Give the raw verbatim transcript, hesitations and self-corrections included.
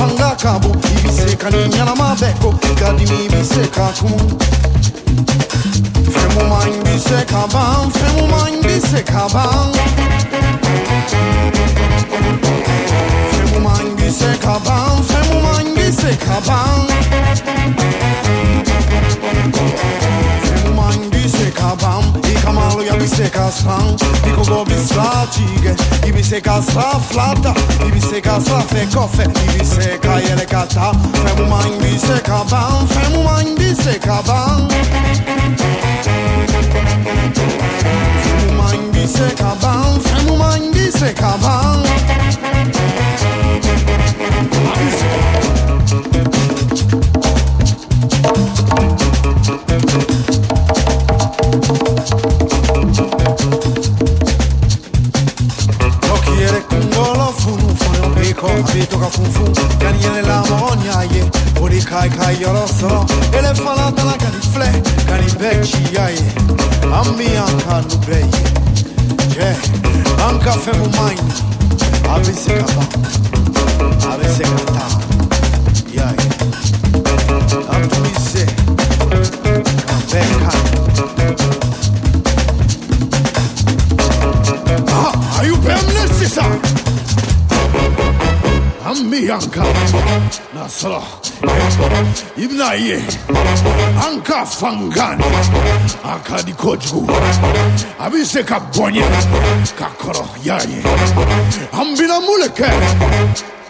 fanga cabo, ibiseka ninyana mabeko, gadimi ibiseka kumu. Femo mind biseka bang, femo mind biseka bang. Femo mind biseka bang, femo mind biseka bang. Femo mind biseka bang, ikamalo ya biseka sang, ikogo bislachige, ibiseka sla flata, ibiseka sla fe kofe, ibiseka yele kata. Femo mind biseka bang, femo mind biseka bang. Femo mind biseka bang, femo mind biseka bang. Abito ka fun fun, kaniele la monia ye, ori kai kai yorosoro, ele falata la cani fle, cani becci ye, ammi anka nubrei, je, anka femu main, avesse kaba, avesse kata, ye, antu mise, kabeka. Ah, are you permanent, sister? Ammi anka nasra ibna ye anka fangan akadi kojgu abise ka bonya kakoro yaye ambina muleke